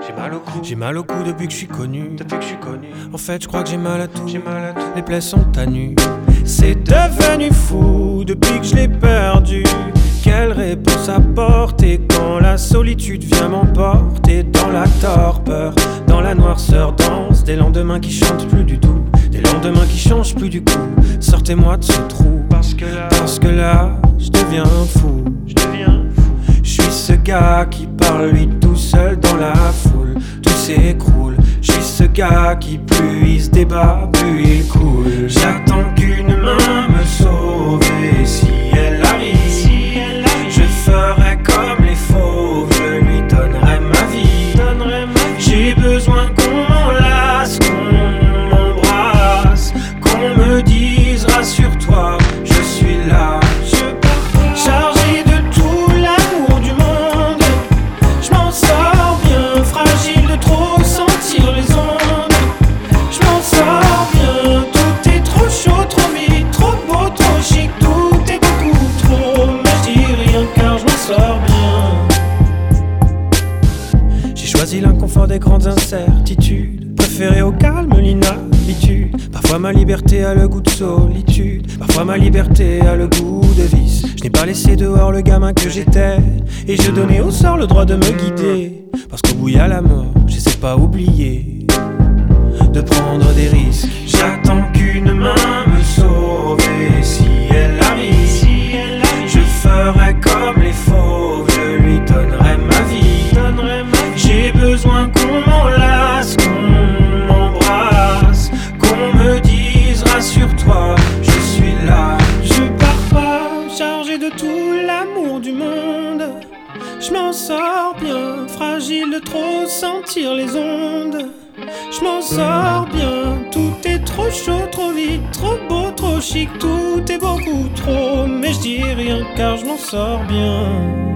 J'ai mal au cou depuis que je suis connu. En fait, je crois que j'ai mal à tout. Les plaies sont à nu. C'est devenu fou depuis que je l'ai perdu. Quelle réponse apporter quand la solitude vient m'emporter dans la torpeur, dans la noirceur dense, des lendemains qui chantent plus du tout, des lendemains qui changent plus du coup. Sortez-moi de ce trou, parce que là, je deviens fou. Je suis ce gars qui parle lui tout seul dans la foule. Tout s'écroule. Je suis ce gars qui plus il se débat, plus il coule. J'attends qu'une main me sauve et si elle arrive, je ferai comme les fauves, je lui donnerai ma vie. J'ai besoin qu'on m'enlace, qu'on m'embrasse, qu'on me dise rassure-toi, je suis là. Chargé de tout l'amour du monde, je m'en sors bien, fragile de trop sentir les ondes. Je m'en sors bien, tout est trop chaud, trop vite, trop beau, trop chic, tout est beaucoup trop. Mais je dis rien car je m'en sors bien. J'ai choisi l'inconfort des grandes incertitudes, préféré au calme l'inhabitude. Parfois ma liberté a le goût de solitude, parfois ma liberté a le goût de vice. Je n'ai pas laissé dehors le gamin que j'étais, et je donnais au sort le droit de me guider. Parce qu'au bout y a la mort, je sais pas oublier de prendre des risques. J'attends qu'une main me sauve et si elle arrive, je ferai comme les fauves, je lui donnerai ma vie. J'ai besoin qu'on m'enlace, qu'on m'embrasse, qu'on me dise rassure-toi, je suis là. Je pars pas chargé de tout l'amour du monde, je m'en sors bien, fragile de trop sentir les ondes. Je m'en sors bien, tout est trop chaud, trop vite, trop beau, trop chic, tout est beaucoup trop. Mais je dis rien car je m'en sors bien.